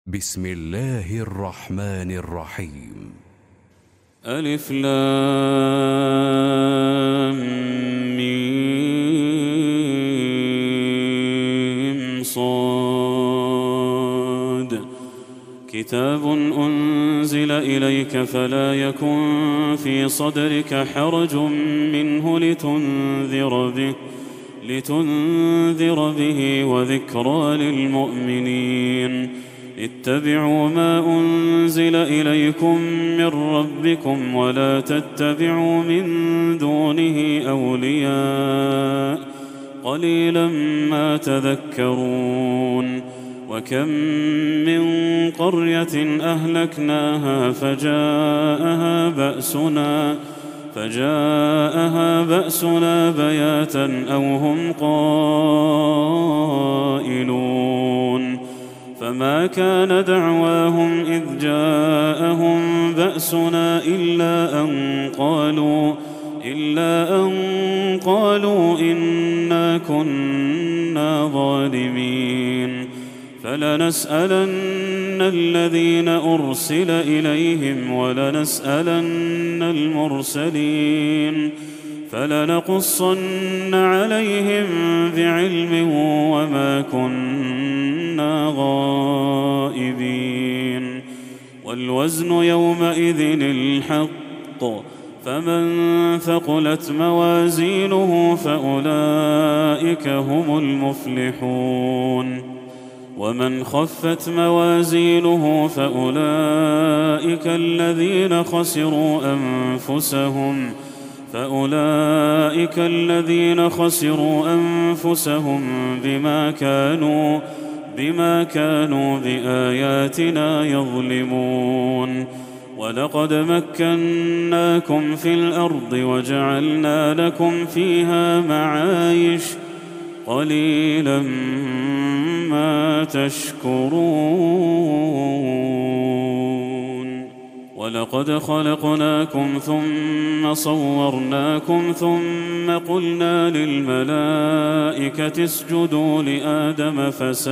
بسم الله الرحمن الرحيم. ألف لام ميم صاد. كتاب أنزل إليك فلا يكن في صدرك حرج منه لتنذر به وذكرى للمؤمنين. اتبعوا ما أنزل إليكم من ربكم ولا تتبعوا من دونه أولياء قليلا ما تذكرون. وكم من قرية أهلكناها فجاءها بأسنا بياتا أو هم قائلون. فما كان دعواهم إذ جاءهم بأسنا إلا أن قالوا إنا كنا ظالمين. فلنسألن الذين أرسل إليهم ولنسألن المرسلين فلنقصن عليهم بعلم وما كنا غائبين. والوزن يومئذ الحق، فمن ثقلت موازينه فأولئك هم المفلحون. ومن خفت موازينه فأولئك الذين خسروا أنفسهم بما كانوا بآياتنا يظلمون. ولقد مكناكم في الأرض وجعلنا لكم فيها معايش قليلا ما تشكرون. ولقد خلقناكم ثم صورناكم ثم قلنا للملائكة اسجدوا لآدم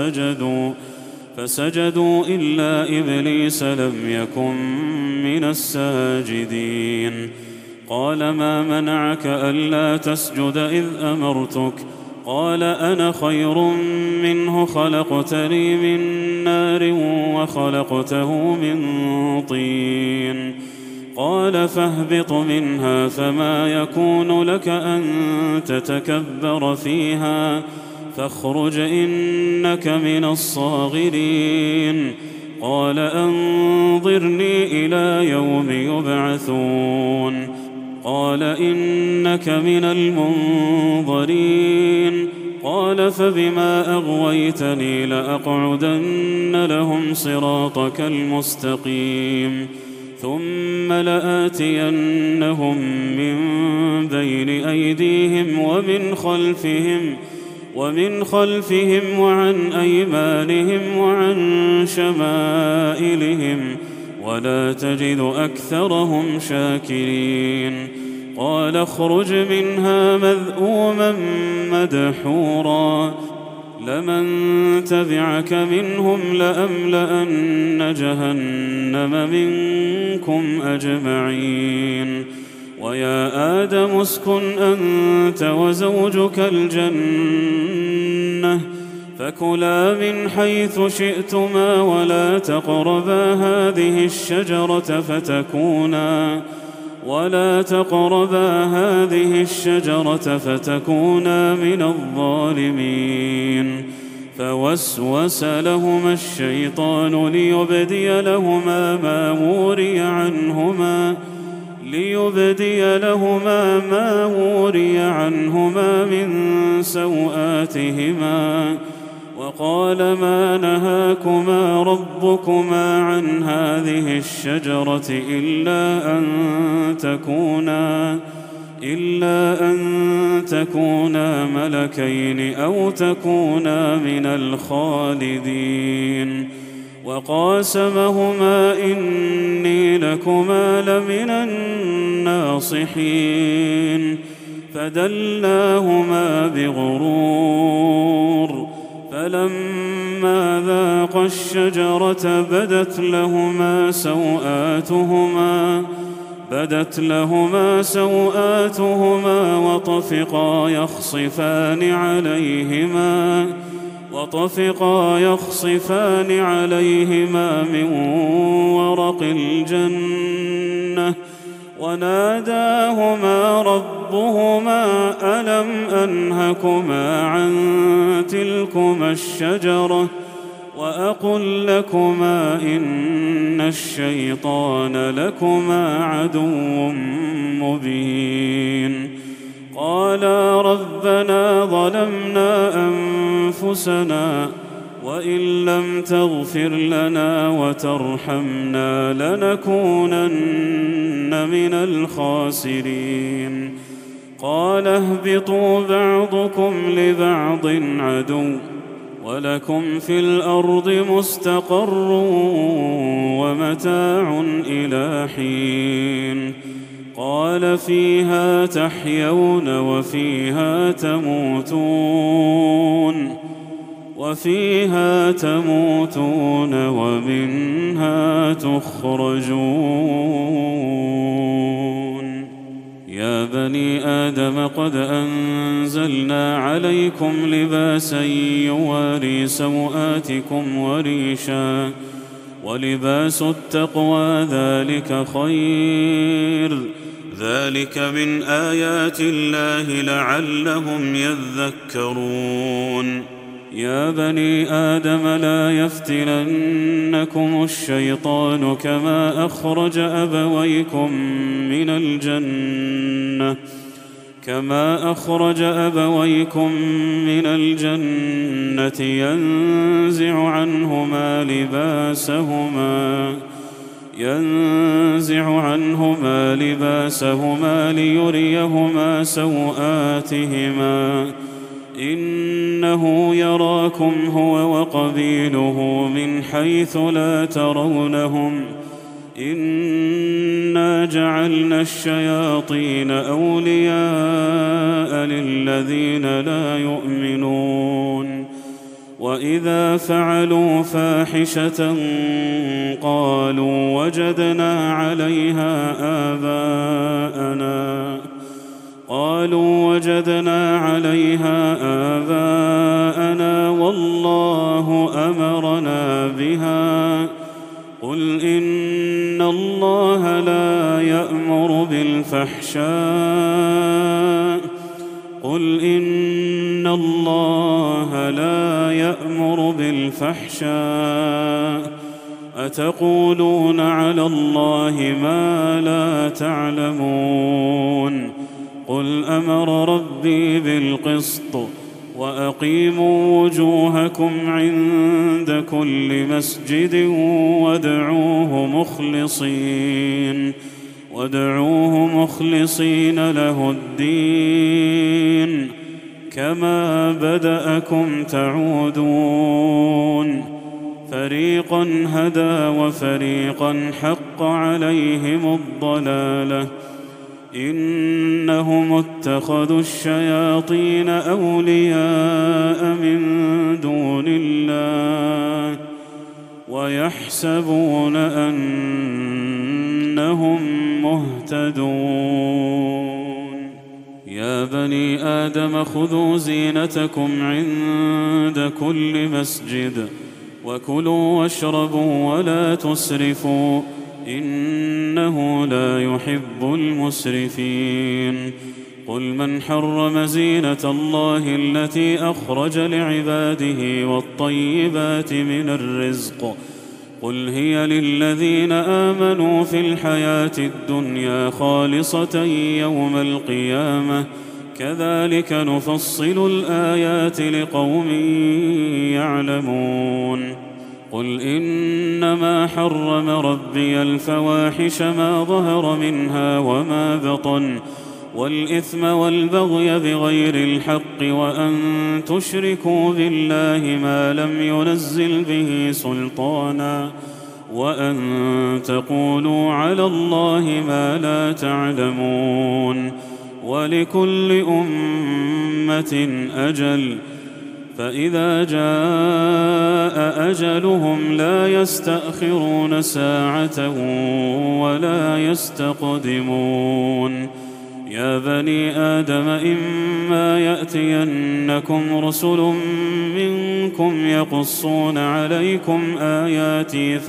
فسجدوا إلا إبليس لم يكن من الساجدين. قال ما منعك ألا تسجد إذ أمرتك؟ قال أنا خير منه خلقتني من نار وخلقته من طين. قال فاهبط منها فما يكون لك أن تتكبر فيها فاخرج إنك من الصاغرين. قال أنظرني إلى يوم يبعثون. قال إنك من المنظرين. قال فبما أغويتني لأقعدن لهم صراطك المستقيم ثم لآتينهم من بين أيديهم ومن خلفهم وعن أيمانهم وعن شمائلهم ولا تجد أكثرهم شاكرين. قال اخرج منها مذءوما مدحورا لمن تبعك منهم لأملأن جهنم منكم أجمعين. ويا آدم اسكن أنت وزوجك الجنة فكلا من حيث شئتما ولا تقربا هذه الشجرة فتكونا من الظالمين. فوسوس لهما الشيطان ليبدي لهما ما وري عنهما من سوآتهما وقال ما نهاكما ربكما عن هذه الشجرة إلا أن تكونا ملكين أو تكونا من الخالدين. وقاسمهما إني لكما لمن الناصحين. فدلاهما بغرور فلما ذاقا استلقا الشجرة بدت لهما سوآتهما وطفقا يخصفان عليهما من ورق الجنة وناداهما ربهما ألم أنهكما عن تلكما الشجرة وأقل لكما إن الشيطان لكما عدو مبين قالا ربنا ظلمنا أنفسنا وإن لم تغفر لنا وترحمنا لنكونن من الخاسرين قال اهبطوا بعضكم لبعض عدو ولكم في الأرض مستقر ومتاع إلى حين قال فيها تحيون وفيها تموتون ومنها تخرجون يا بني آدم قد أنزلنا عليكم لباسا يواري سوآتكم وريشا ولباس التقوى ذلك خير ذلك من آيات الله لعلهم يذكرون يا بني آدم لا يفتننكم الشيطان كما أخرج أبويكم من الجنة ينزع عنهما لباسهما ليريهما سوآتهما إنه يراكم هو وقبيله من حيث لا ترونهم إنا جعلنا الشياطين أولياء للذين لا يؤمنون وإذا فعلوا فاحشة قالوا وجدنا عليها آباءنا والله أمرنا بها قل إن الله لا يأمر بالفحشاء أتقولون على الله ما لا تعلمون قل أمر ربي بالقسط وأقيموا وجوهكم عند كل مسجد وادعوه مخلصين له الدين كما بدأكم تعودون فريقا هدى وفريقا حق عليهم الضلالة إنهم اتخذوا الشياطين أولياء من دون الله ويحسبون أنهم مهتدون يا بني آدم خذوا زينتكم عند كل مسجد وكلوا واشربوا ولا تسرفوا إنه لا يحب المسرفين قل من حرم زينة الله التي أخرج لعباده والطيبات من الرزق قل هي للذين آمنوا في الحياة الدنيا خالصة يوم القيامة كذلك نفصل الآيات لقوم يعلمون قل إنما حرم ربي الفواحش ما ظهر منها وما بطن والإثم والبغي بغير الحق وأن تشركوا بالله ما لم ينزل به سلطانا وأن تقولوا على الله ما لا تعلمون ولكل أمة أجل فإذا جاء أجلهم لا يستأخرون ساعة ولا يستقدمون. يا بني آدم إما يأتينكم رسل منكم يقصون عليكم آياتي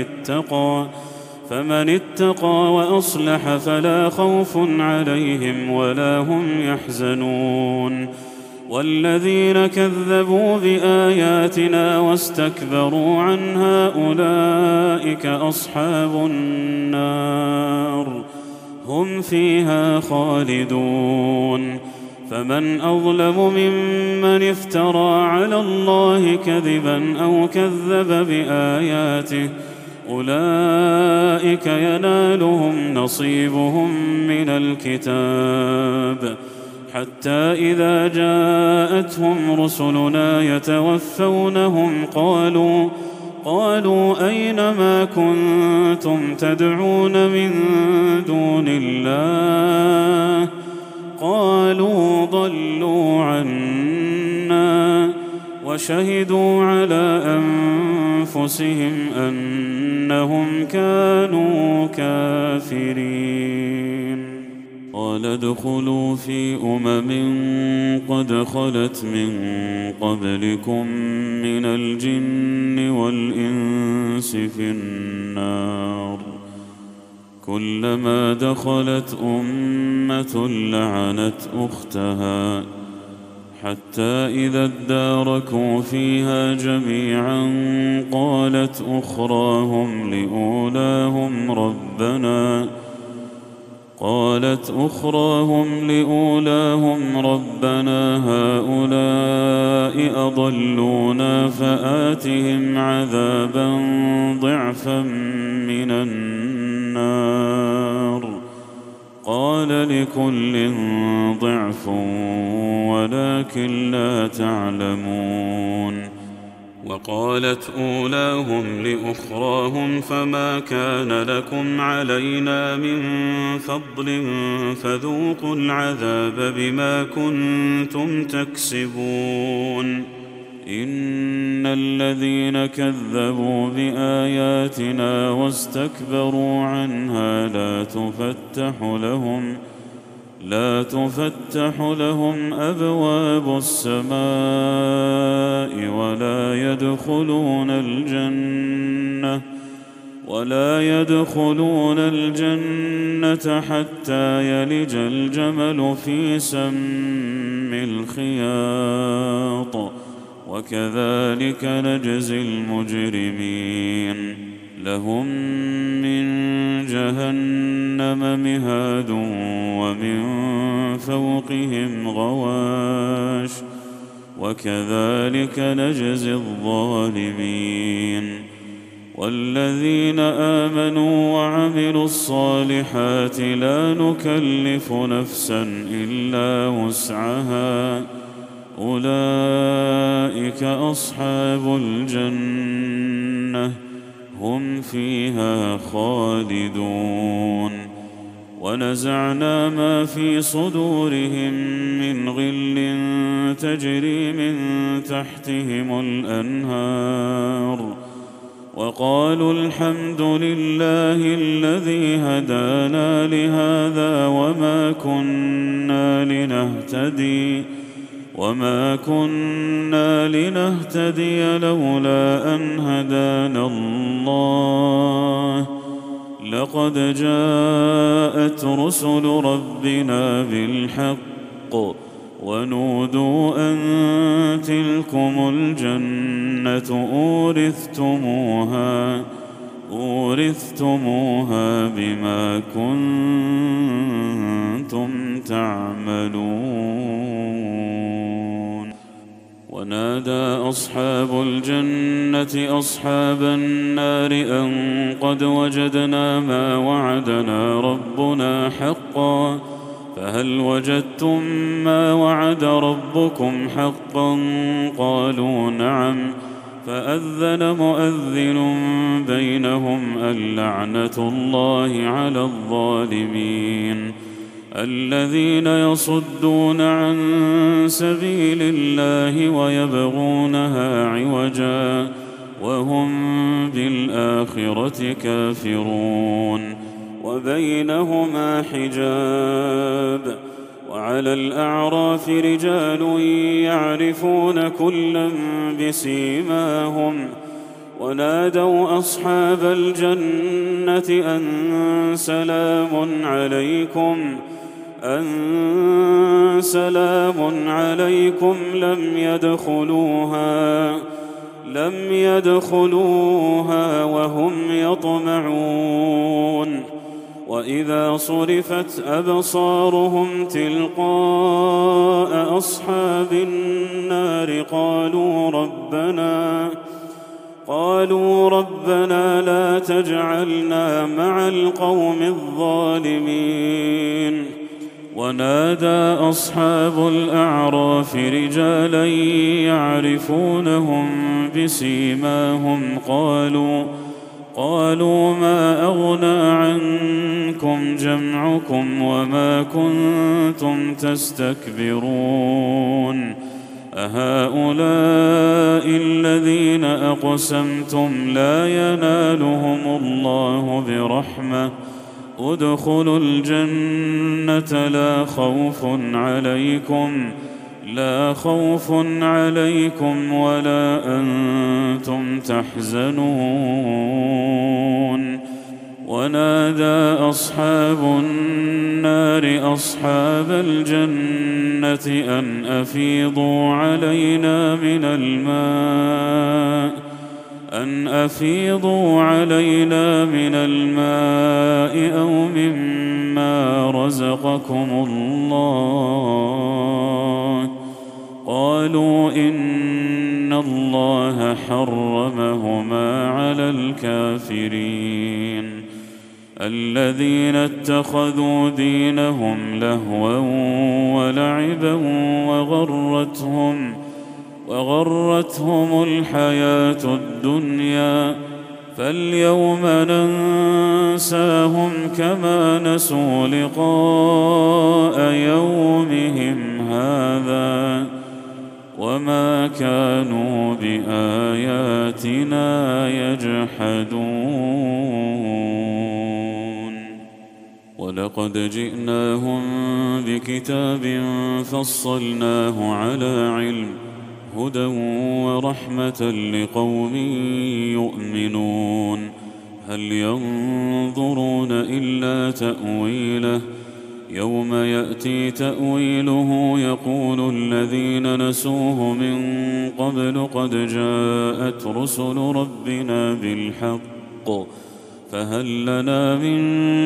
فمن اتقى وأصلح فلا خوف عليهم ولا هم يحزنون. والذين كذبوا بآياتنا واستكبروا عنها أولئك أصحاب النار هم فيها خالدون. فمن أظلم ممن افترى على الله كذبا أو كذب بآياته أولئك ينالهم نصيبهم من الكتاب حتى إذا جاءتهم رسلنا يتوفونهم قالوا أين ما كنتم تدعون من دون الله قالوا ضلوا عنا وشهدوا على أنفسهم أنهم كانوا كافرين. قال ادخلوا في قد خلت من قبلكم من الجن والإنس في النار كلما دخلت أمة لعنت أختها حتى إذا اداركوا فيها جميعا قالت أخراهم لأولاهم ربنا هؤلاء أضلونا فآتهم عذابا ضعفا من النار قال لكل ضعف ولكن لا تعلمون. وقالت أولاهم لأخراهم فما كان لكم علينا من فضل فذوقوا العذاب بما كنتم تكسبون. إن الذين كذبوا بآياتنا واستكبروا عنها لا تفتح لهم أبواب السماء ولا يدخلون الجنة حتى يلج الجمل في سم الخياط وكذلك نجزي المجرمين. لهم من جهنم مهاد ومن فوقهم غواش وكذلك نجزي الظالمين. والذين آمنوا وعملوا الصالحات لا نكلف نفسا إلا وسعها أولئك أصحاب الجنة هم فيها خالدون. ونزعنا ما في صدورهم من غل تجري من تحتهم الأنهار وقالوا الحمد لله الذي هدانا لهذا وما كنا لنهتدي لولا أن هدانا الله لقد جاءت رسل ربنا بالحق ونودوا أن تلكم الجنة أورثتموها بما كنتم تعملون. ونادى أصحاب الجنة أصحاب النار أن قد وجدنا ما وعدنا ربنا حقا فهل وجدتم ما وعد ربكم حقا قالوا نعم فأذن مؤذن بينهم اللعنة الله على الظالمين الذين يصدون عن سبيل الله ويبغونها عوجا وهم بالآخرة كافرون وبينهما حجاب وعلى الأعراف رجال يعرفون كلا بسيماهم ونادوا أصحاب الجنة أن سلام عليكم لم يدخلوها وهم يطمعون وإذا صرفت أبصارهم تلقاء أصحاب النار قالوا ربنا لا تجعلنا مع القوم الظالمين ونادى أصحاب الأعراف رجالا يعرفونهم بسيماهم قالوا ما أغنى عنكم جمعكم وما كنتم تستكبرون أهؤلاء الذين أقسمتم لا ينالهم الله برحمة ادخلوا الجنة لا خوف عليكم ولا أنتم تحزنون ونادى أصحاب النار أصحاب الجنة أن أفيضوا علينا من الماء أو مما رزقكم الله قالوا إن الله حرمهما على الكافرين الذين اتخذوا دينهم لهوا ولعبا وغرتهم الحياة الدنيا فاليوم ننساهم كما نسوا لقاء يومهم هذا وما كانوا بآياتنا يجحدون ولقد جئناهم بكتاب فصلناه على علم هدى ورحمة لقوم يؤمنون هل ينظرون إلا تأويله يوم يأتي تأويله يقول الذين نسوه من قبل قد جاءت رسل ربنا بالحق فهل لنا من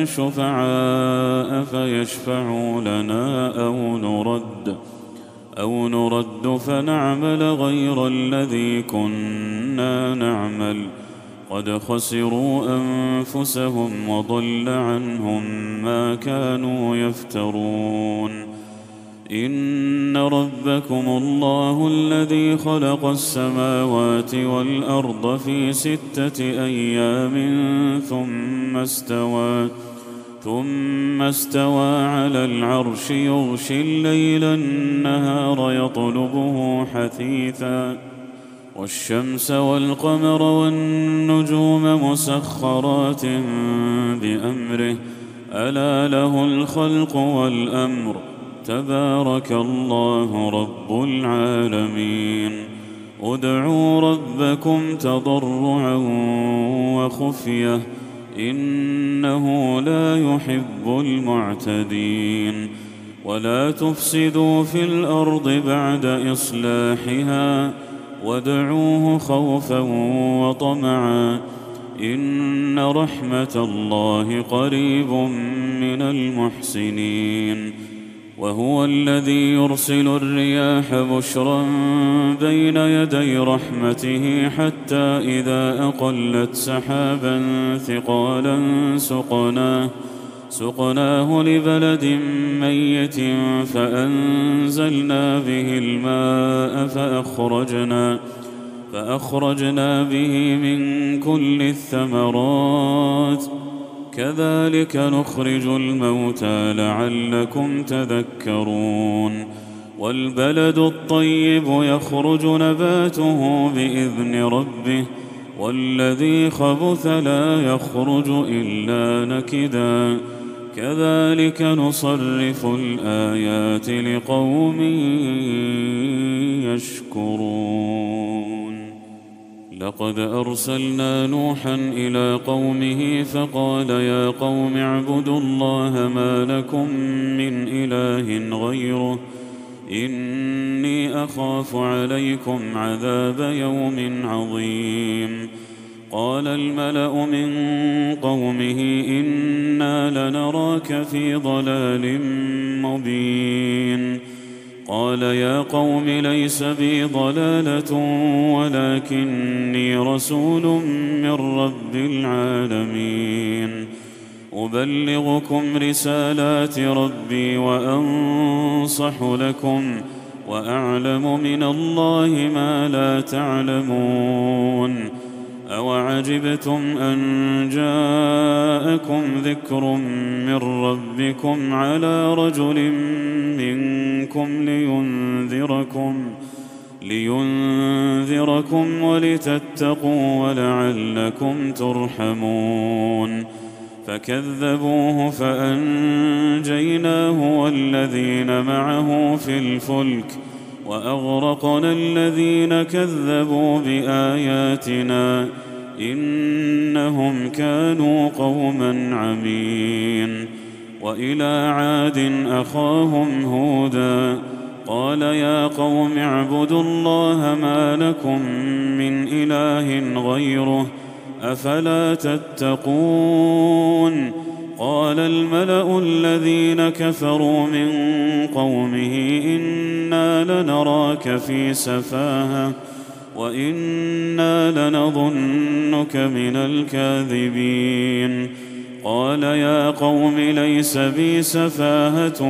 شفعاء فيشفعوا لنا أو نرد فنعمل غير الذي كنا نعمل قد خسروا أنفسهم وضل عنهم ما كانوا يفترون إن ربكم الله الذي خلق السماوات والأرض في 6 أيام ثم استوى على العرش يغشي الليل النهار يطلبه حثيثا والشمس والقمر والنجوم مسخرات بأمره ألا له الخلق والأمر تبارك الله رب العالمين ادعوا ربكم تضرعا وخفية إنه لا يحب المعتدين ولا تفسدوا في الأرض بعد إصلاحها وادعوه خوفا وطمعا إن رحمة الله قريب من المحسنين وهو الذي يرسل الرياح بشرا بين يدي رحمته حتى إذا أقلت سحابا ثقالا سقناه لبلد ميت فأنزلنا به الماء فأخرجنا به من كل الثمرات كذلك نخرج الموتى لعلكم تذكرون والبلد الطيب يخرج نباته بإذن ربه والذي خبث لا يخرج إلا نكدا كذلك نصرف الآيات لقوم يشكرون لقد أرسلنا نوحا إلى قومه فقال يا قوم اعبدوا الله ما لكم من إله غيره إني أخاف عليكم عذاب يوم عظيم قال الملأ من قومه إنا لنراك في ضلال مبين قال يا قوم ليس بي ضلالة ولكني رسول من رب العالمين أبلغكم رسالات ربي وأنصح لكم وأعلم من الله ما لا تعلمون أوعجبتم أن جاءكم ذكر من ربكم على رجل منكم لينذركم ولتتقوا ولعلكم ترحمون فكذبوه فأنجيناه والذين معه في الفلك وأغرقنا الذين كذبوا بآياتنا إنهم كانوا قوما عمين وإلى عاد أخاهم هودا قال يا قوم اعبدوا الله ما لكم من إله غيره أفلا تتقون قال الملأ الذين كفروا من قومه إنا لنراك في سفاهة وإنا لنظنك من الكاذبين قال يا قوم ليس بي سفاهة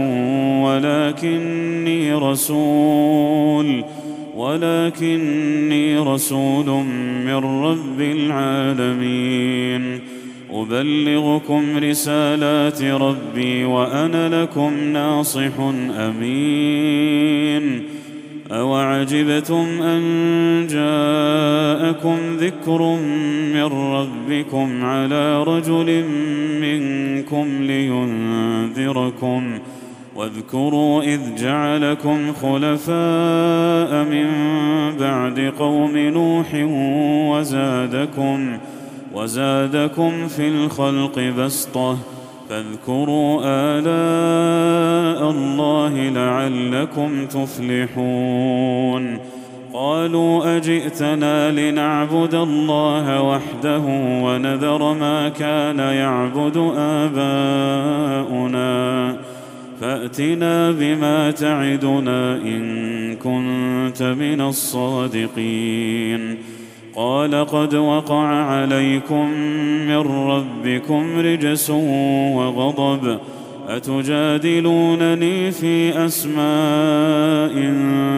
ولكني رسول من رب العالمين أبلغكم رسالات ربي وأنا لكم ناصح أمين أوعجبتم أن جاءكم ذكر من ربكم على رجل منكم لينذركم واذكروا إذ جعلكم خلفاء من بعد قوم نوح وزادكم في الخلق بسطة فاذكروا آلاء الله لعلكم تفلحون قالوا أجئتنا لنعبد الله وحده ونذر ما كان يعبد آباؤنا فأتنا بما تعدنا إن كنت من الصادقين قال قد وقع عليكم من ربكم رجس وغضب أتجادلونني في أسماء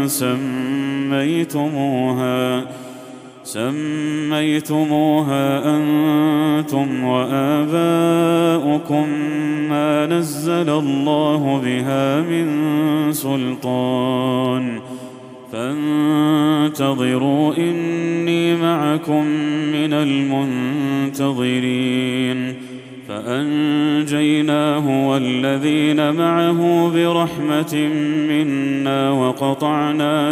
سميتموها أنتم وآباؤكم ما نزل الله بها من سلطان فانتظروا إني معكم من المنتظرين فأنجيناه والذين معه برحمة منا وقطعنا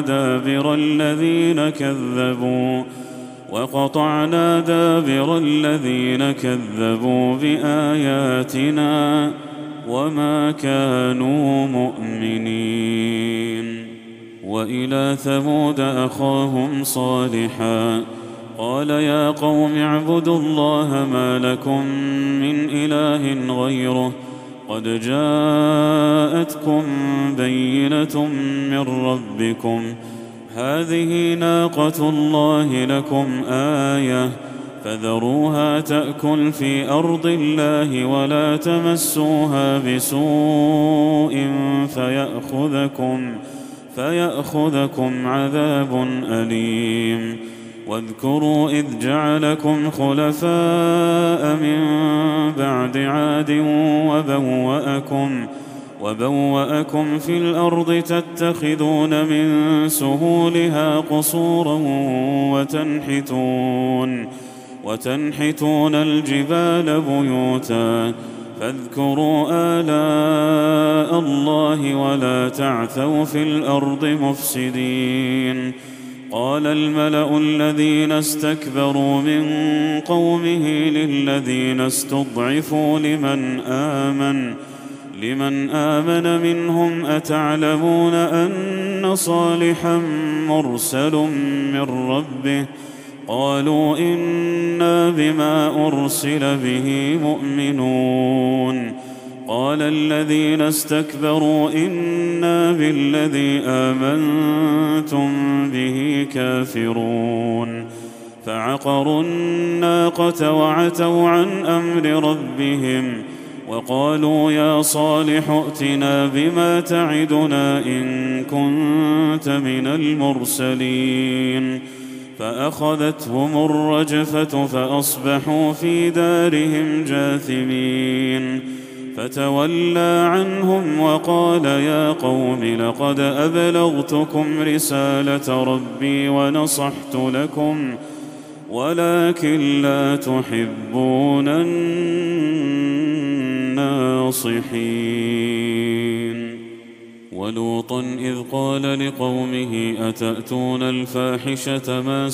دابر الذين كذبوا بآياتنا وما كانوا مؤمنين وإلى ثمود أخاهم صالحا قال يا قوم اعبدوا الله ما لكم من إله غيره قد جاءتكم بينة من ربكم هذه ناقة الله لكم آية فذروها تأكل في أرض الله ولا تمسوها بسوء فيأخذكم عذاب أليم واذكروا إذ جعلكم خلفاء من بعد عاد وبوأكم في الأرض تتخذون من سهولها قصورا وتنحتون الجبال بيوتا فاذكروا آلاء الله ولا تعثوا في الأرض مفسدين. قال الملأ الذين استكبروا من قومه للذين استضعفوا لمن آمن منهم أتعلمون أن صالحا مرسل من ربه قالوا إنا بما أرسل به مؤمنون. قال الذين استكبروا إنا بالذي آمنتم به كافرون. فعقروا الناقة وعتوا عن أمر ربهم وقالوا يا صالح ائتنا بما تعدنا إن كنت من المرسلين. فأخذتهم الرجفة فأصبحوا في دارهم جاثمين. فتولى عنهم وقال يا قوم لقد أبلغتكم رسالة ربي ونصحت لكم ولكن لا تحبون الناصحين. ولوطا إذ قال لقومه أتأتون الفاحشة ما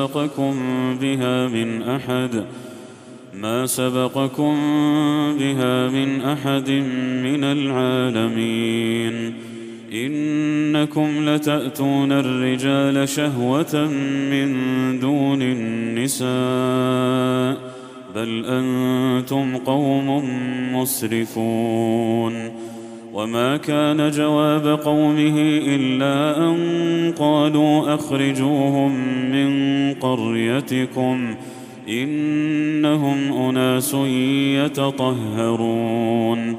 سبقكم بها من أحد من العالمين. إنكم لتأتون الرجال شهوة من دون النساء بل أنتم قوم مسرفون. وما كان جواب قومه إلا أن قالوا أخرجوهم من قريتكم إنهم أناس يتطهرون.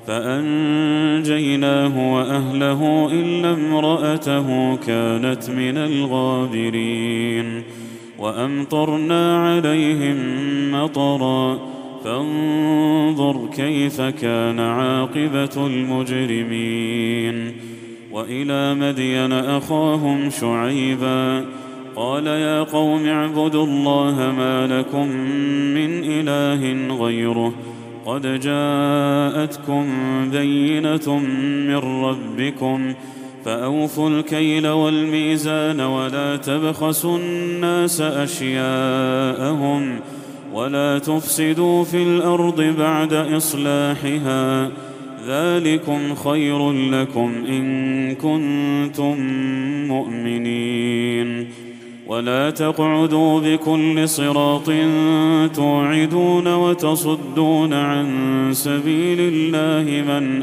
فأنجيناه وأهله إلا امرأته كانت من الغابرين. وأمطرنا عليهم مطرا فانظر كيف كان عاقبة المجرمين. وإلى مدين أخاهم شعيبا قال يا قوم اعبدوا الله ما لكم من إله غيره قد جاءتكم بينة من ربكم فأوفوا الكيل والميزان ولا تبخسوا الناس أشياءهم ولا تفسدوا في الأرض بعد إصلاحها ذلكم خير لكم إن كنتم مؤمنين. ولا تقعدوا بكل صراط توعدون وتصدون عن سبيل الله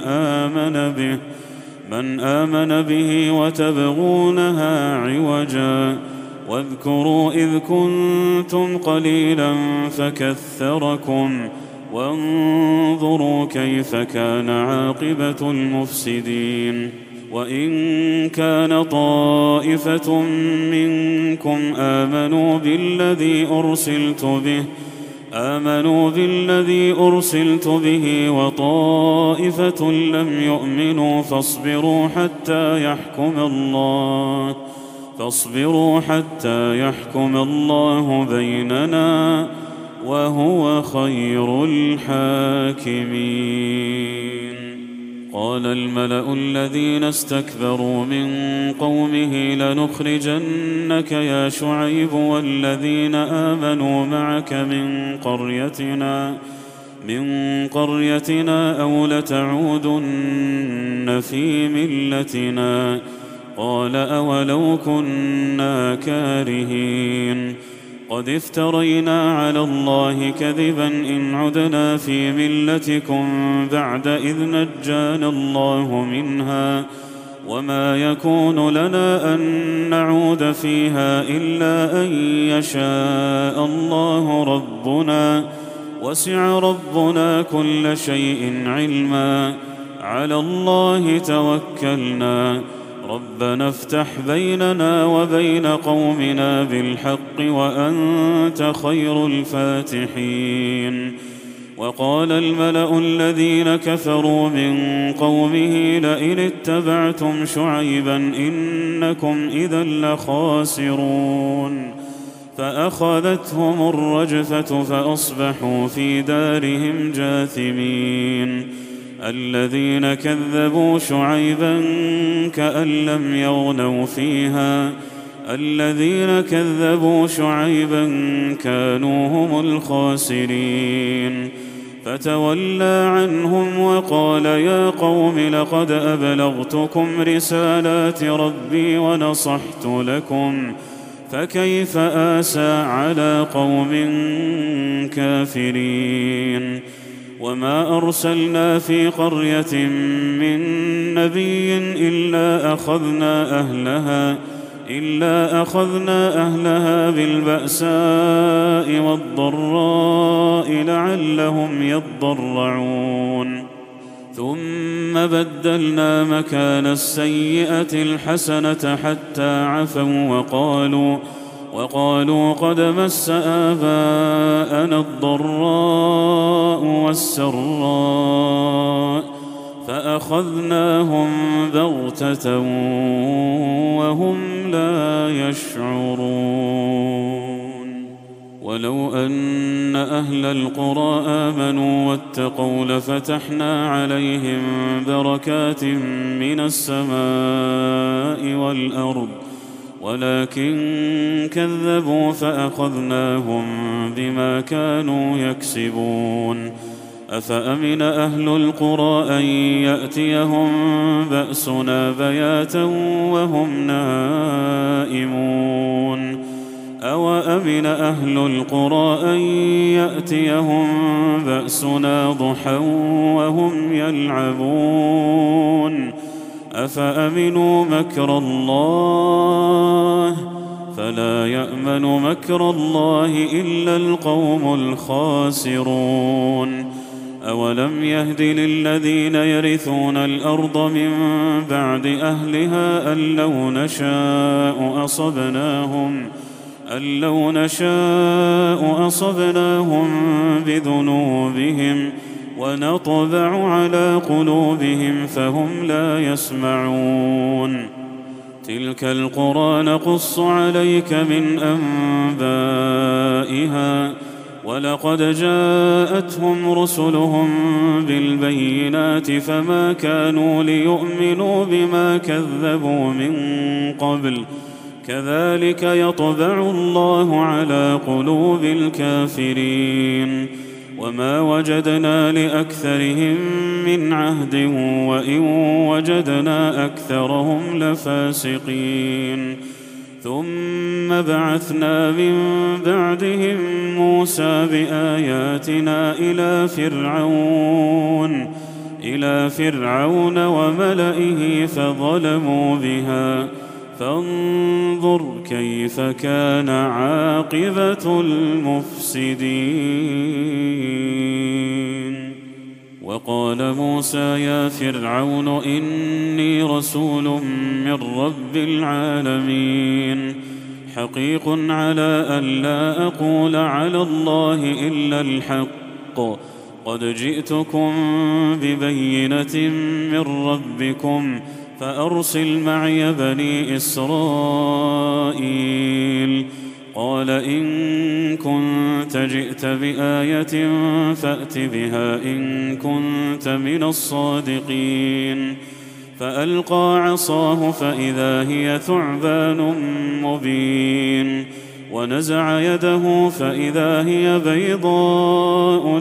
من آمن به وتبغونها عوجا. واذكروا إذ كنتم قليلا فكثركم وانظروا كيف كان عاقبة المفسدين. وإن كان طائفة منكم آمنوا بالذي أرسلت به وطائفة لم يؤمنوا فاصبروا حتى يحكم الله بيننا وهو خير الحاكمين. قال الملأ الذين استكبروا من قومه لنخرجنك يا شعيب والذين آمنوا معك من قريتنا أو لتعودن في ملتنا. قال أولو كنا كارهين قد افترينا على الله كذبا إن عدنا في ملتكم بعد إذ نجانا الله منها وما يكون لنا أن نعود فيها إلا أن يشاء الله ربنا وسع ربنا كل شيء علما على الله توكلنا ربنا افتح بيننا وبين قومنا بالحق وأنت خير الفاتحين. وقال الملأ الذين كفروا من قومه لئن اتبعتم شعيبا إنكم إذا لخاسرون. فأخذتهم الرجفة فأصبحوا في دارهم جاثمين. الذين كذبوا شعيبا كأن لم يغنوا فيها الذين كذبوا شعيبا كانوا هم الخاسرين. فتولى عنهم وقال يا قوم لقد أبلغتكم رسالات ربي ونصحت لكم فكيف آسى على قوم كافرين. وما أرسلنا في قرية من نبي إلا أخذنا أهلها بالبأساء والضراء لعلهم يضرعون. ثم بدلنا مكان السيئة الحسنة حتى عفوا وقالوا قد مس آباءنا الضراء والسراء فأخذناهم بغتة وهم لا يشعرون. ولو أن أهل القرى آمنوا واتقوا لفتحنا عليهم بركات من السماء والأرض ولكن كذبوا فأخذناهم بما كانوا يكسبون. أفأمن أهل القرى أن يأتيهم بأسنا بياتا وهم نائمون أوأمن أهل القرى أن يأتيهم بأسنا ضحى وهم يلعبون أفأمنوا مكر الله فلا يأمن مكر الله إلا القوم الخاسرون. أولم يهد للذين يرثون الأرض من بعد أهلها أن لو نشاء أصبناهم بذنوبهم ونطبع على قلوبهم فهم لا يسمعون. تلك القرى نقص عليك من أنبائها ولقد جاءتهم رسلهم بالبينات فما كانوا ليؤمنوا بما كذبوا من قبل كذلك يطبع الله على قلوب الكافرين. وما وجدنا لأكثرهم من عهد وإن وجدنا أكثرهم لفاسقين. ثم بعثنا من بعدهم موسى بآياتنا إلى فرعون وملئه فظلموا بها فانظر كيف كان عاقبة المفسدين. وقال موسى يا فرعون إني رسول من رب العالمين حقيق على أن لا أقول على الله إلا الحق قد جئتكم ببينة من ربكم فأرسل معي بني إسرائيل. قال إن كنت جئت بآية فأت بها إن كنت من الصادقين. فألقى عصاه فإذا هي ثعبان مبين ونزع يده فإذا هي بيضاء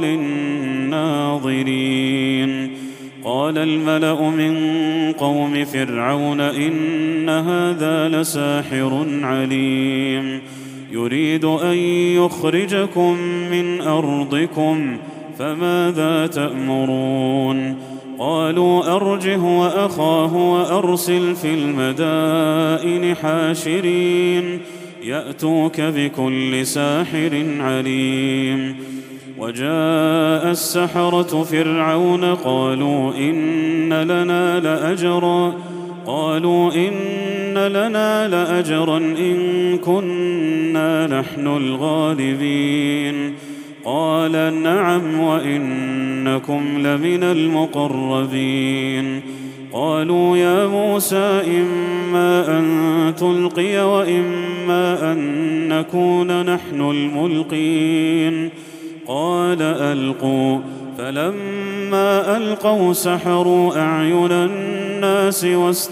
للناظرين. قال الملأ من قوم فرعون إن هذا لساحر عليم يريد أن يخرجكم من أرضكم فماذا تأمرون؟ قالوا أرجه وأخاه وأرسل في المدائن حاشرين يأتوك بكل ساحر عليم. وجاء السحرة فرعون قالوا إن لنا لأجرا قالوا إن لنا لأجرا إن كنا نحن الغالبين. قال نعم وإنكم لمن المقربين. قالوا يا موسى إما أن تلقي وإما أن نكون نحن الملقين. قال ألقوا. فلما ألقوا سحروا أعين الناس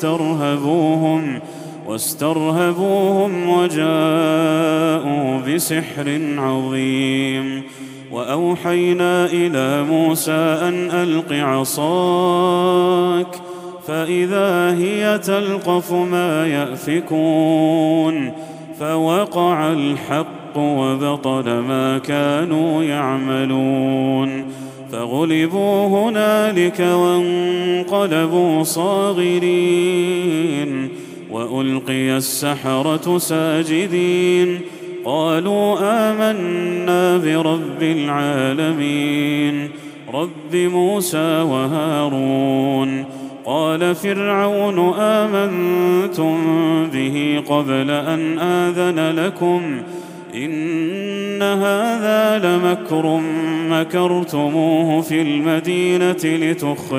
واسترهبوهم وجاءوا بسحر عظيم. وأوحينا إلى موسى أن ألق عصاك فإذا هي تلقف ما يأفكون. فوقع الحق وبطل ما كانوا يعملون. فغلبوا هنالك وانقلبوا صاغرين. وألقي السحرة ساجدين. قالوا آمنا برب العالمين رب موسى وهارون. قال فرعون آمنتم به قبل أن آذن لكم إن هذا لمكر مكرتموه في المدينة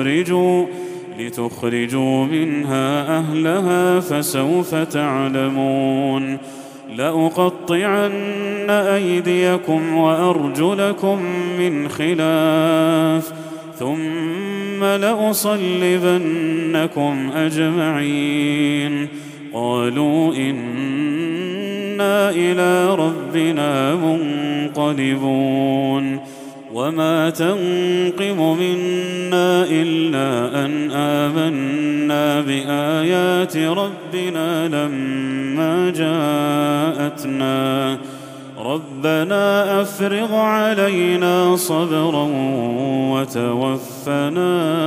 لتخرجوا منها أهلها فسوف تعلمون. لأقطعن أيديكم وأرجلكم من خلاف ثم لأصلبنكم أجمعين. قالوا إنا إلى ربنا منقلبون. وما تنقم منا إلا أن آمنا بآيات ربنا لما جاءتنا. ربنا أفرغ علينا صبرا وتوفنا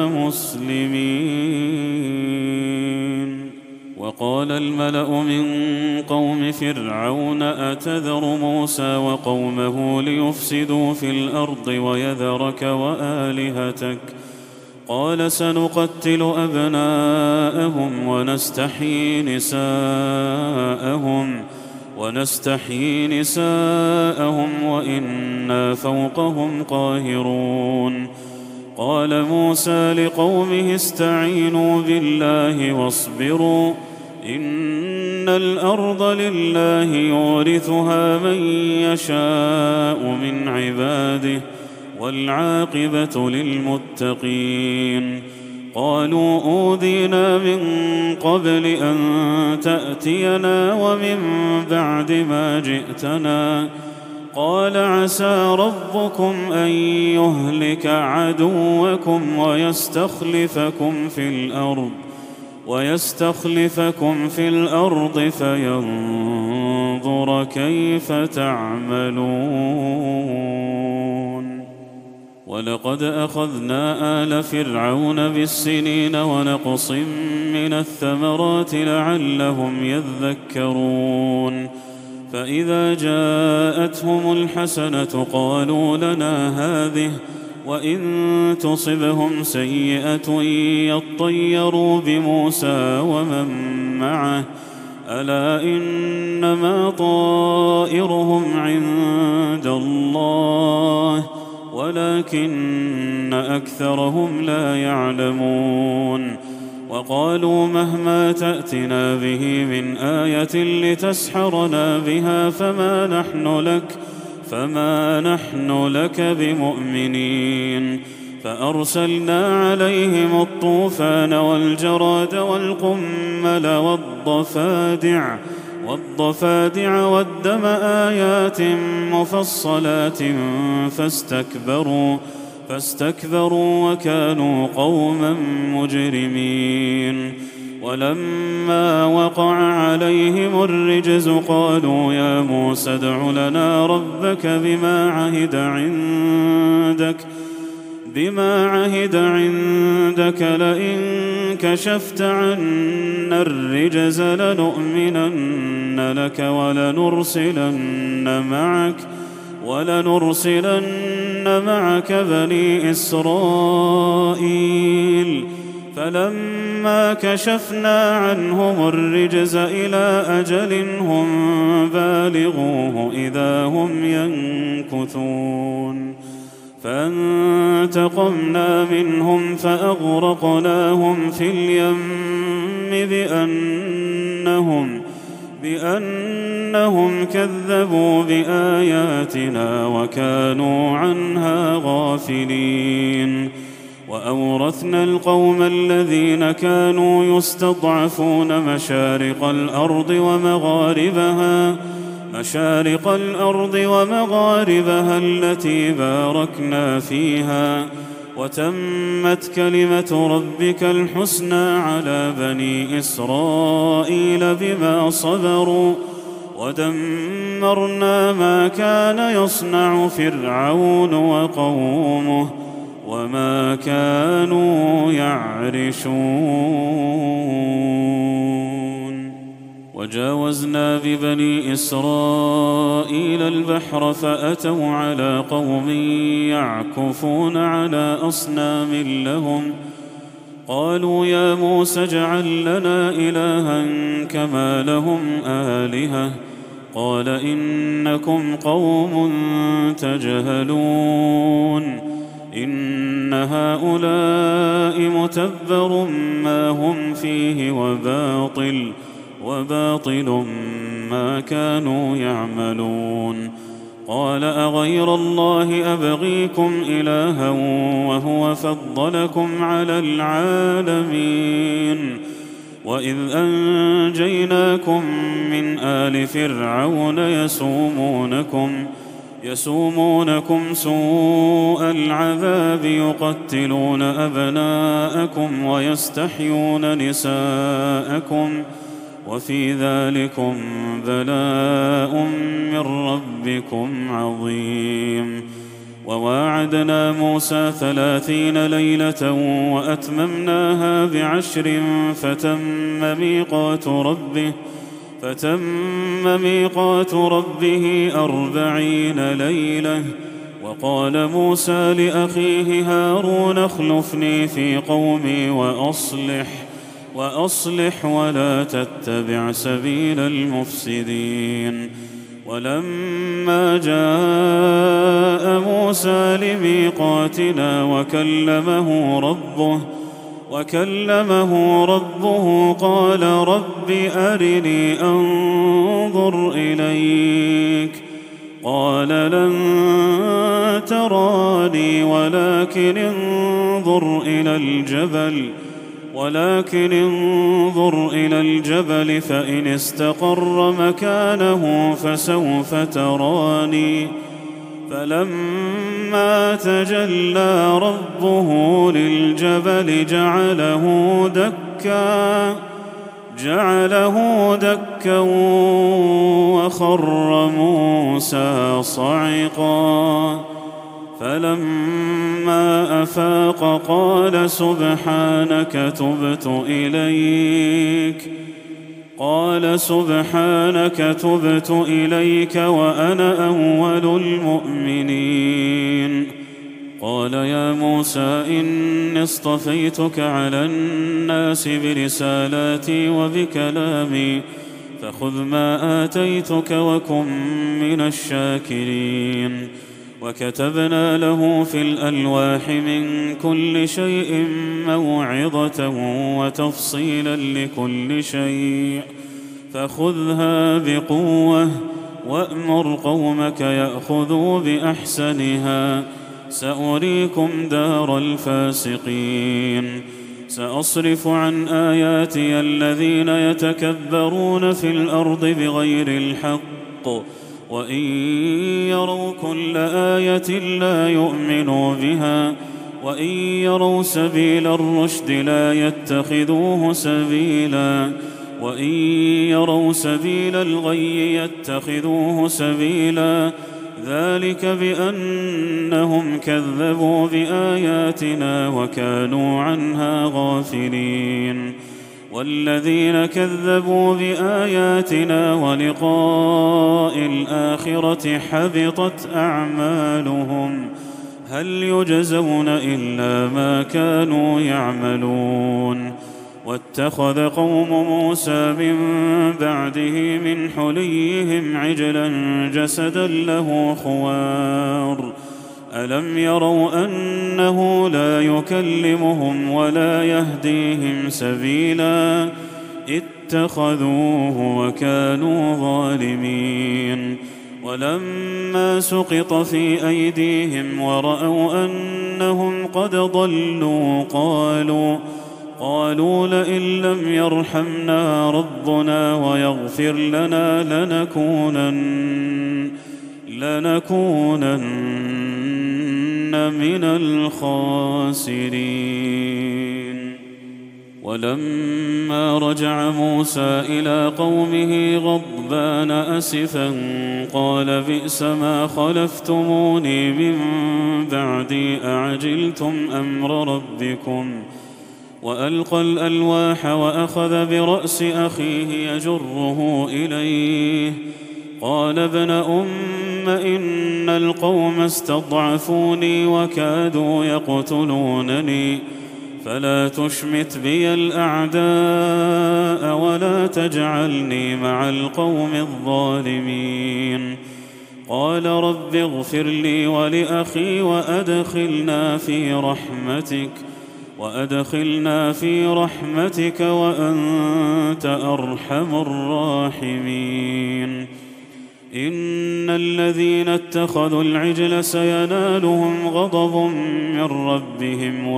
مسلمين. وقال الملأ من قوم فرعون أتذر موسى وقومه ليفسدوا في الأرض ويذرك وآلهتك؟ قال سنقتل أبناءهم ونستحيي نساءهم وإنا فوقهم قاهرون. قال موسى لقومه استعينوا بالله واصبروا إن الأرض لله يورثها من يشاء من عباده والعاقبة للمتقين. قالوا أوذينا من قبل أن تأتينا ومن بعد ما جئتنا. قال عسى ربكم أن يهلك عدوكم ويستخلفكم في الأرض فينظر كيف تعملون. ولقد أخذنا آل فرعون بالسنين ونقص من الثمرات لعلهم يذكرون. فإذا جاءتهم الحسنة قالوا لنا هذه وإن تصبهم سيئة يطيروا بموسى ومن معه ألا إنما طائرهم عند الله ولكن أكثرهم لا يعلمون. وقالوا مهما تأتنا به من آية لتسحرنا بها فما نحن لك بمؤمنين. فأرسلنا عليهم الطوفان والجراد والقمل والضفادع والدم آيات مفصلات فاستكبروا وكانوا قوما مجرمين. ولما وقع عليهم الرجز قالوا يا موسى ادع لنا ربك بما عهد عندك لئن كشفت عنا الرجز لنؤمنن لك ولنرسلن معك بني إسرائيل. فلما كشفنا عنهم الرجز إلى أجل هم بالغوه إذا هم ينكثون فانتقمنا منهم فأغرقناهم في اليم بأنهم كذبوا بآياتنا وكانوا عنها غافلين وأورثنا القوم الذين كانوا يستضعفون مشارق الأرض ومغاربها التي باركنا فيها وتمت كلمة ربك الحسنى على بني إسرائيل بما صبروا ودمرنا ما كان يصنع فرعون وقومه وما كانوا يعرشون وجاوزنا ببني إسرائيل البحر فأتوا على قوم يعكفون على أصنام لهم قالوا يا موسى اجعل لنا إلها كما لهم آلهة قال إنكم قوم تجهلون إن هؤلاء متبر ما هم فيه وباطل ما كانوا يعملون قال أغير الله أبغيكم إلها وهو فضلكم على العالمين وإذ أنجيناكم من آل فرعون يسومونكم سوء العذاب يقتلون أبناءكم ويستحيون نساءكم وفي ذلكم بلاء من ربكم عظيم وواعدنا موسى 30 ليلة وأتممناها ب10 فتم ميقات ربه 40 ليلة وقال موسى لأخيه هارون اخلفني في قومي وأصلح ولا تتبع سبيل المفسدين ولما جاء موسى لميقاتنا وكلمه ربه قال رب أرني أنظر إليك قال لن تراني ولكن انظر إلى الجبل فإن استقر مكانه فسوف تراني فلما تجلى ربه للجبل جعله دكا وخر موسى صعقا فلما أفاق قال سبحانك تبت إليك وأنا أول المؤمنين قال يا موسى إني اصطفيتك على الناس برسالاتي وبكلامي فخذ ما آتيتك وكن من الشاكرين وكتبنا له في الألواح من كل شيء موعظة وتفصيلا لكل شيء فخذها بقوة وأمر قومك يأخذوا بأحسنها سأريكم دار الفاسقين سأصرف عن آياتي الذين يتكبرون في الأرض بغير الحق وإن يروا كل آية لا يؤمنوا بها وإن يروا سبيل الرشد لا يتخذوه سبيلا وإن يروا سبيل الغي يتخذوه سبيلا ذلك بأنهم كذبوا بآياتنا وكانوا عنها غافلين والذين كذبوا بآياتنا ولقاء الآخرة حبطت هل يجزون إلا ما كانوا يعملون. واتخذ قوم موسى من بعده من حليهم عجلا جسدا له خوار ألم يروا أنه لا يكلمهم ولا يهديهم سبيلا اتخذوه وكانوا ظالمين. ولما سقط في أيديهم ورأوا أنهم قد ضلوا قالوا لئن لم يرحمنا ربنا ويغفر لنا لنكونن من الخاسرين. ولما رجع موسى إلى قومه غضبان أسفا قال بئس ما خلفتموني من بعدي أعجلتم أمر ربكم. وألقى الألواح وأخذ برأس أخيه يجره إليه قال ابن أم إن القوم استضعفوني وكادوا يقتلونني فلا تشمت بي الأعداء ولا تجعلني مع القوم الظالمين. قال رب اغفر لي ولأخي وأدخلنا في رحمتك وأنت أرحم الراحمين. إن الذين اتخذوا العجل سينالهم غضب من ربهم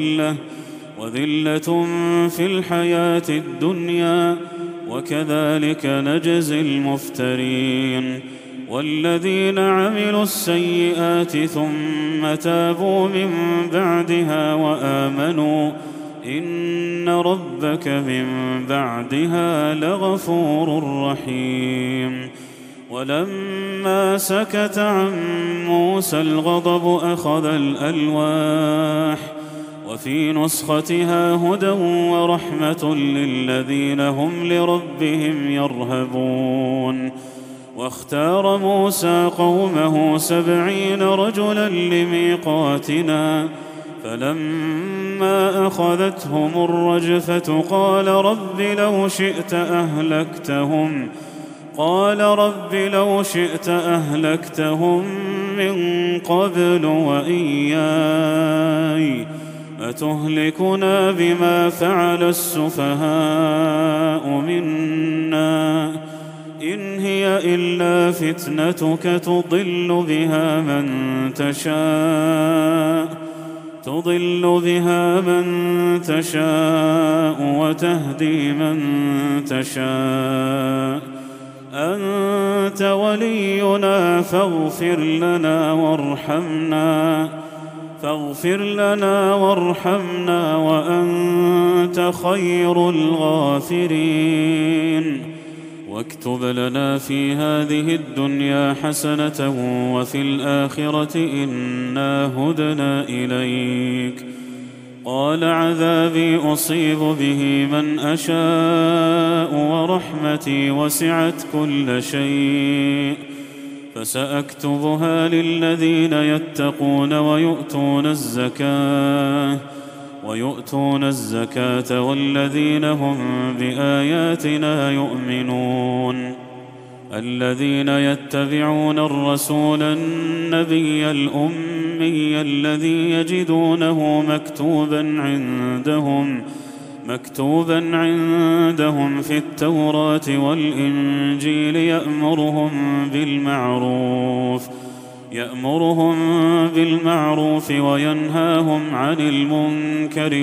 وذلة في الحياة الدنيا وكذلك نجزي المفترين. والذين عملوا السيئات ثم تابوا من بعدها وآمنوا إن ربك من بعدها لغفور رحيم. ولما سكت عن موسى الغضب أخذ الألواح وفي نسختها هدى ورحمة للذين هم لربهم يرهبون. واختار موسى قومه 70 رجلا لميقاتنا فلما أخذتهم الرجفة قال رب لو شئت أهلكتهم من قبل وإياي أتهلكنا بما فعل السفهاء منا إن هي إلا فتنتك تضل بها من تشاء وتهدي من تشاء أنت ولينا فاغفر لنا وارحمنا وأنت خير الغافرين. واكتب لنا في هذه الدنيا حسنة وفي الآخرة إنا هدنا إليك. قال عذابي أصيب به من أشاء ورحمتي وسعت كل شيء فسأكتبها للذين يتقون ويؤتون الزكاة والذين هم بآياتنا يؤمنون. الذين يتبعون الرسول النبي الأمي الذي يجدونه مكتوبا عندهم في التوراة والإنجيل يأمرهم بالمعروف وينهاهم عن المنكر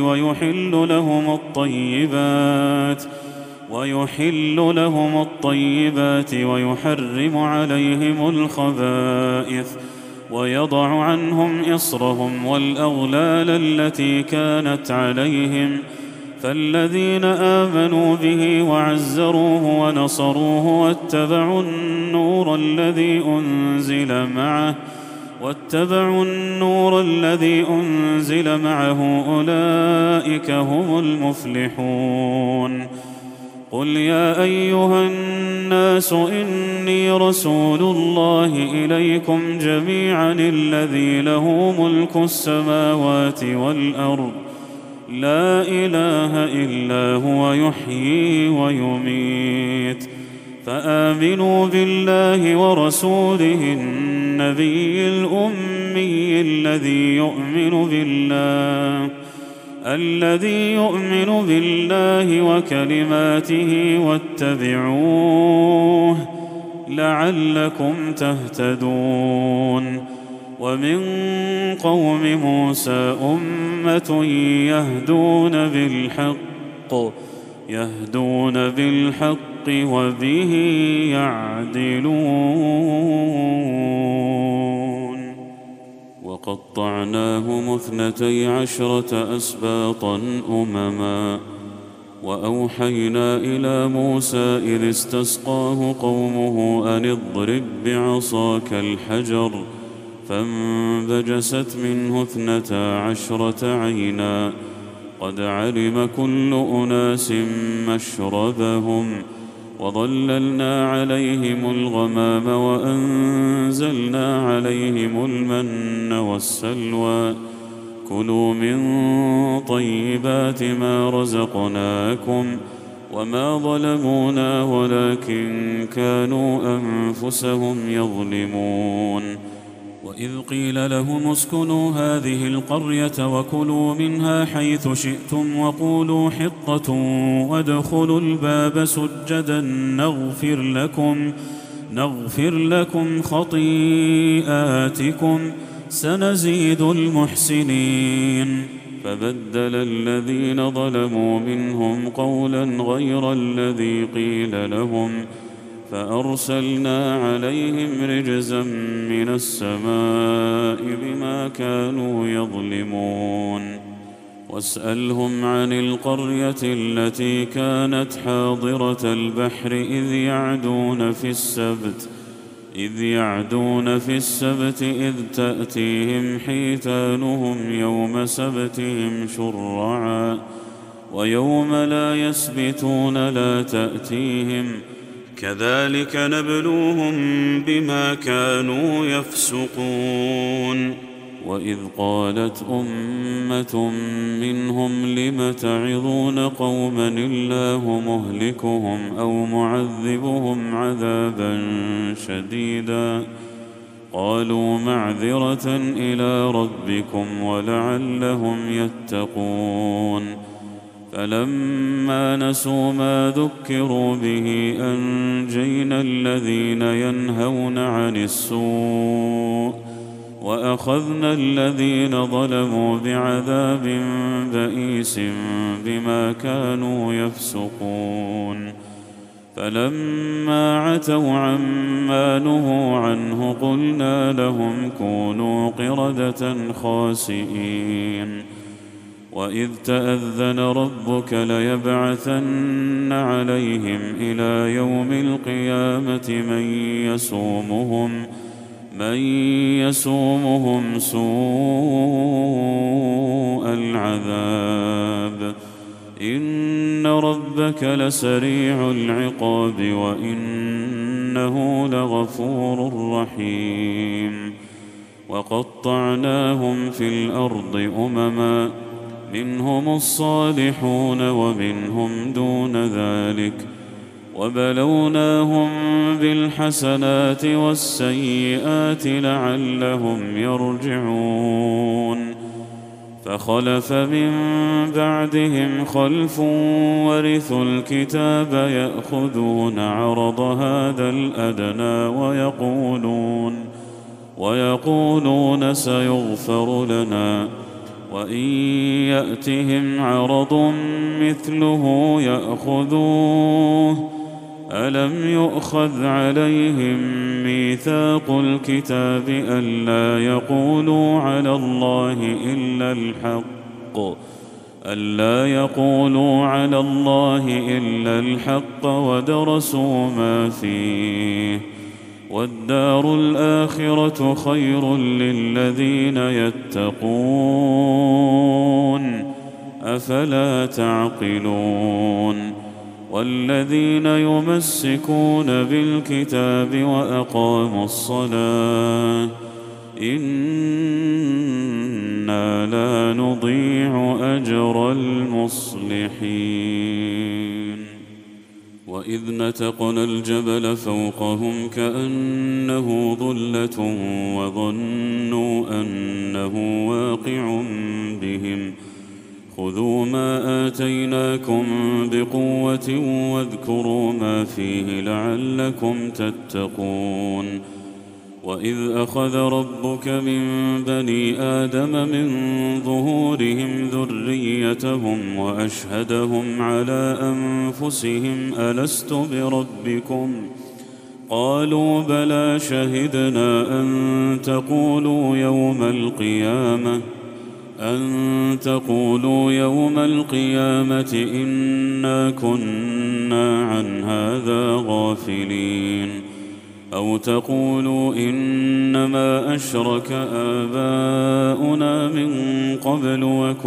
ويحل لهم الطيبات ويحرم عليهم الخبائث ويضع عنهم إصرهم والأغلال التي كانت عليهم. فالذين آمنوا به وعزروه ونصروه واتبعوا النور الذي أنزل معه أولئك هم المفلحون. قل يا أيها الناس إني رسول الله إليكم جميعا الذي له ملك السماوات والأرض لا إله إلا هو يحيي ويميت فآمنوا بالله ورسوله النبي الأمي الذي يؤمن بالله وكلماته واتبعوه لعلكم تهتدون ومن قوم موسى أمة يهدون بالحق وبه يعدلون وقطعناهم 12 أسباطا أمما وأوحينا إلى موسى إذ استسقاه قومه أن اضرب بعصاك الحجر فانبجست منه 12 عينا قد علم كل أناس مشربهم وظللنا عليهم الغمام وأنزلنا عليهم المن والسلوى كلوا من طيبات ما رزقناكم وما ظلمونا ولكن كانوا أنفسهم يظلمون وإذ قيل لهم اسكنوا هذه القرية وكلوا منها حيث شئتم وقولوا حطة وادخلوا الباب سجدا نغفر لكم خطيئاتكم سنزيد المحسنين فبدل الذين ظلموا منهم قولا غير الذي قيل لهم فأرسلنا عليهم رجزا من السماء بما كانوا يظلمون واسألهم عن القرية التي كانت حاضرة البحر إذ يعدون في السبت إذ تأتيهم حيتانهم يوم سبتهم شرعا ويوم لا يسبتون لا تأتيهم كذلك نبلوهم بما كانوا يفسقون وإذ قالت أمة منهم لم تعظون قوما الله مهلكهم أو معذبهم عذابا شديدا قالوا معذرة إلى ربكم ولعلهم يتقون فلما نسوا ما ذكروا به أنجينا الذين ينهون عن السوء وأخذنا الذين ظلموا بعذاب بئيس بما كانوا يفسقون فلما عتوا عما نهوا عنه قلنا لهم كونوا قردة خاسئين وإذ تأذن ربك ليبعثن عليهم إلى يوم القيامة من يسومهم سوء العذاب إن ربك لسريع العقاب وإنه لغفور رحيم وقطعناهم في الأرض أمما منهم الصالحون ومنهم دون ذلك وبلوناهم بالحسنات والسيئات لعلهم يرجعون فخلف من بعدهم خلف ورثوا الكتاب يأخذون عرض هذا الأدنى ويقولون سيغفر لنا وإن يأتهم عرض مثله يأخذوه ألم يؤخذ عليهم ميثاق الكتاب ألا يقولوا على الله إلا الحق ودرسوا ما فيه والدار الآخرة خير للذين يتقون أفلا تعقلون والذين يمسكون بالكتاب وأقاموا الصلاة إنا لا نضيع أجر المصلحين. وإذ نتقنا الجبل فوقهم كأنه ظلة وظنوا أنه واقع بهم خذوا ما آتيناكم بقوة واذكروا ما فيه لعلكم تتقون. وإذ أخذ ربك من بني آدم من ظهورهم ذريتهم وأشهدهم على أنفسهم ألست بربكم قالوا بلى شهدنا أن تقولوا يوم القيامة إنا كنا عن هذا غافلين أو تقولوا إنما أشرك آباؤنا من قبل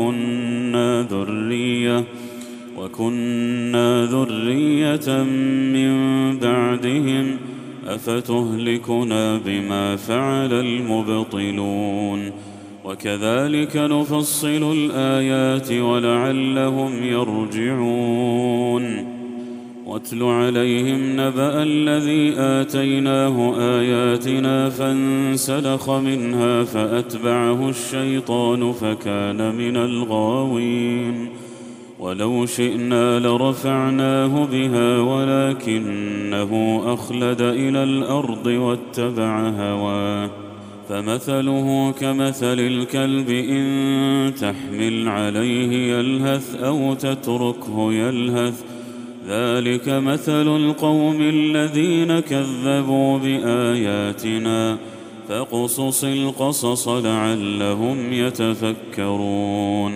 وكنا ذرية من بعدهم أفتهلكنا بما فعل المبطلون وكذلك نفصل الآيات ولعلهم يرجعون. واتل عليهم نبأ الذي آتيناه آياتنا فانسلخ منها فأتبعه الشيطان فكان من الغاوين ولو شئنا لرفعناه بها ولكنه أخلد إلى الأرض واتبع هواه فمثله كمثل الكلب إن تحمل عليه يلهث أو تتركه يلهث ذلك مثل القوم الذين كذبوا بآياتنا فاقصص القصص لعلهم يتفكرون.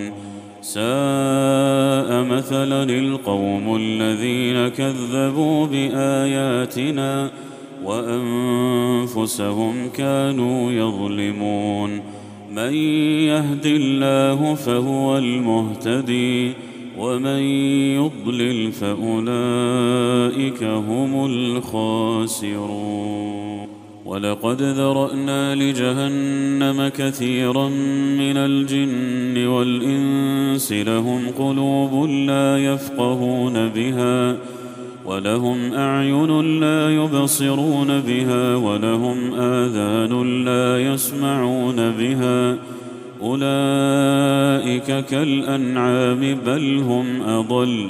ساء مثلا القوم الذين كذبوا بآياتنا وأنفسهم كانوا يظلمون. من يهد الله فهو المهتدي ومن يضلل فأولئك هم الخاسرون. ولقد ذرأنا لجهنم كثيرا من الجن والإنس لهم قلوب لا يفقهون بها ولهم أعين لا يبصرون بها ولهم آذان لا يسمعون بها أولئك كالأنعام بل هم أضل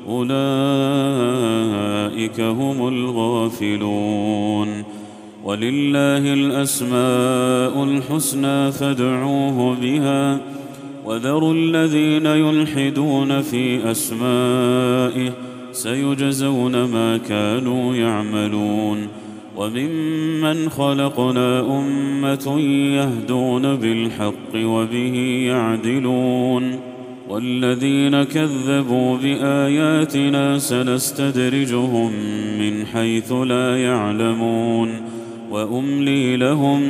أولئك هم الغافلون. ولله الأسماء الحسنى فادعوه بها وذروا الذين يلحدون في أسمائه سيجزون ما كانوا يعملون. وممن خلقنا أمة يهدون بالحق وبه يعدلون والذين كذبوا بآياتنا سنستدرجهم من حيث لا يعلمون وأملي لهم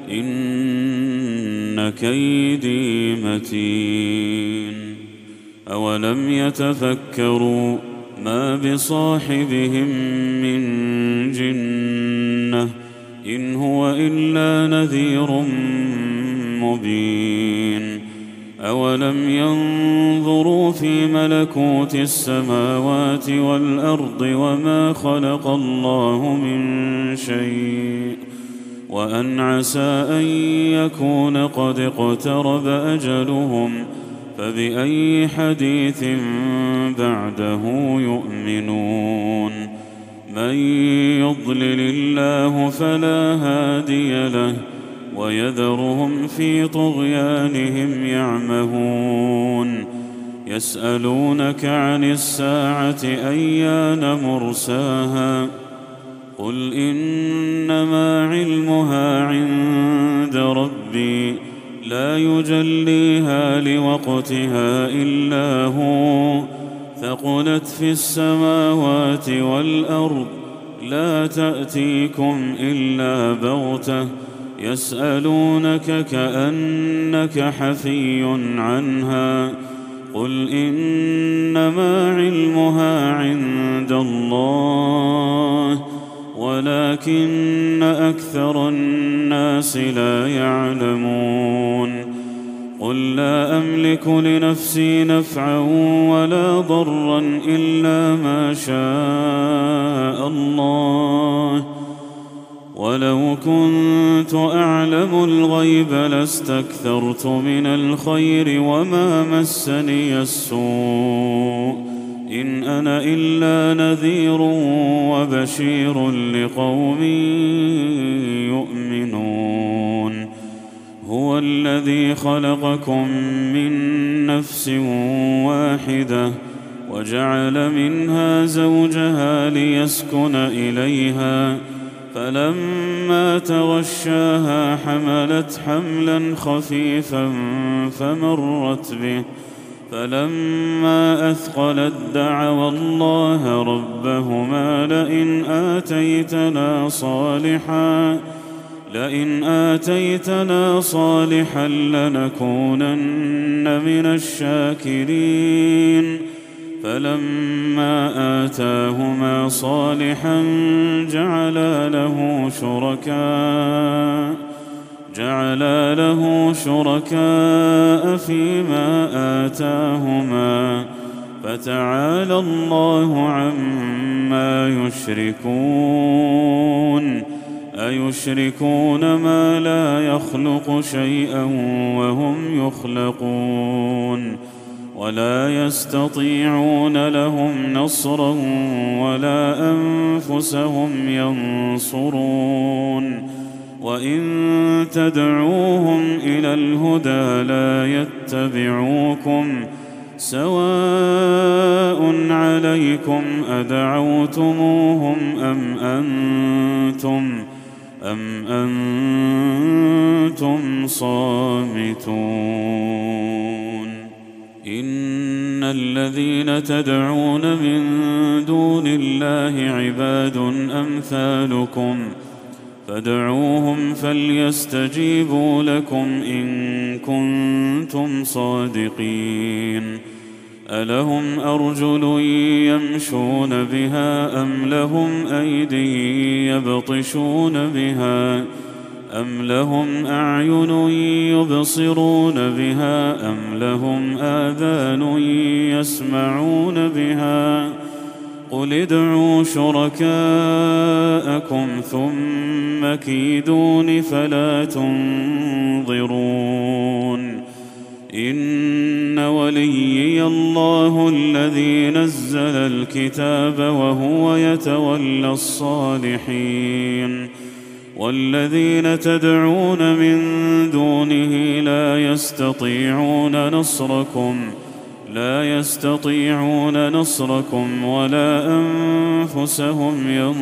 إن كيدي متين. أولم يتفكروا ما بصاحبهم من جنة إن هو إلا نذير مبين. أولم ينظروا في ملكوت السماوات والأرض وما خلق الله من شيء وأن عسى أن يكون قد اقترب أجلهم فبأي حديث بعده يؤمنون. من يضلل الله فلا هادي له ويذرهم في طغيانهم يعمهون. يسألونك عن الساعة أيان مرساها قل إنما علمها عند ربي لا يجليها لوقتها إلا هو ثقلت في السماوات والأرض لا تأتيكم إلا بغتة يسألونك كأنك حفي عنها قل إنما علمها عند الله ولكن أكثر الناس لا يعلمون قل لا أملك لنفسي نفعا ولا ضرا إلا ما شاء الله ولو كنت أعلم الغيب لاستكثرت من الخير وما مسني السوء إن أنا إلا نذير وبشير لقوم يؤمنون هو الذي خلقكم من نفس واحدة وجعل منها زوجها ليسكن إليها فلما تغشاها حملت حملا خفيفا فمرت به فلما أثقلت دعوا الله ربهما لئن آتيتنا صالحا لنكونن من الشاكرين فلما آتاهما صالحا جعلا له شركاء فيما آتاهما فتعالى الله عما يشركون أيشركون ما لا يخلق شيئا وهم يخلقون ولا يستطيعون لهم نصرا ولا أنفسهم ينصرون وإن تدعوهم إلى الهدى لا يتبعوكم سواء عليكم أدعوتموهم أم أنتم صامتون إن الذين تدعون من دون الله عباد أمثالكم فادعوهم فليستجيبوا لكم إن كنتم صادقين ألهم أرجل يمشون بها أم لهم أيدي يبطشون بها أم لهم أعين يبصرون بها أم لهم آذان يسمعون بها قل ادعوا شركاءكم ثم كيدون فلا تنظرون إن وليي الله الذي نزل الكتاب وهو يتولى الصالحين والذين تدعون من دونه لا يستطيعون نصركم ولا أنفسهم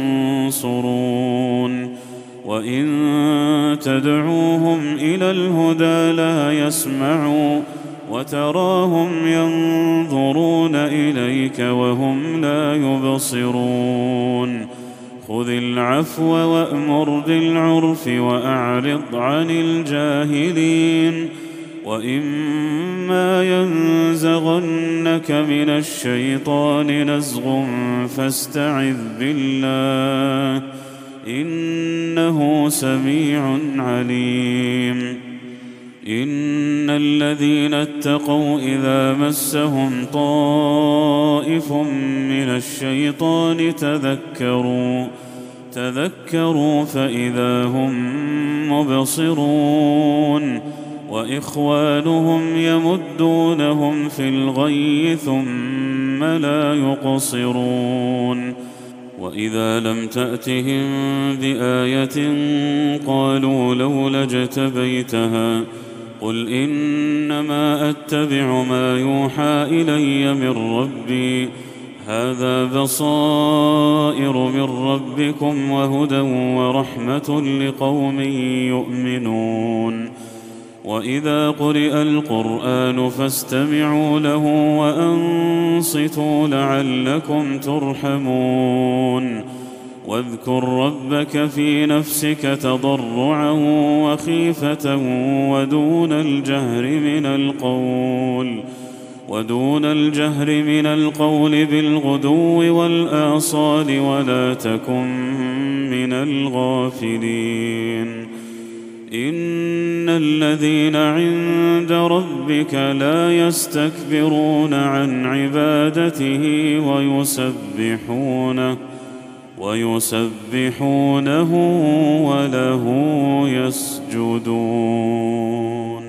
ينصرون وإن تدعوهم إلى الهدى لا يسمعوا وتراهم ينظرون إليك وهم لا يبصرون خذ العفو وأمر بالعرف وأعرض عن الجاهلين وإما ينزغنك من الشيطان نزغ فاستعذ بالله إنه سميع عليم إن الذين اتقوا إذا مسهم طائف من الشيطان تذكروا فإذا هم مبصرون وإخوانهم يمدونهم في الغي ثم لا يقصرون وإذا لم تأتهم بآية قالوا لولا اجتبيتها قل إنما أتبع ما يوحى إلي من ربي هذا بصائر من ربكم وهدى ورحمة لقوم يؤمنون وإذا قرئ القرآن فاستمعوا له وأنصتوا لعلكم ترحمون واذكر ربك في نفسك تضرعا وخيفة ودون الجهر من القول ودون الجهر من القول بالغدو والآصال ولا تكن من الغافلين إن الذين عند ربك لا يستكبرون عن عبادته ويسبحونه وله يسجدون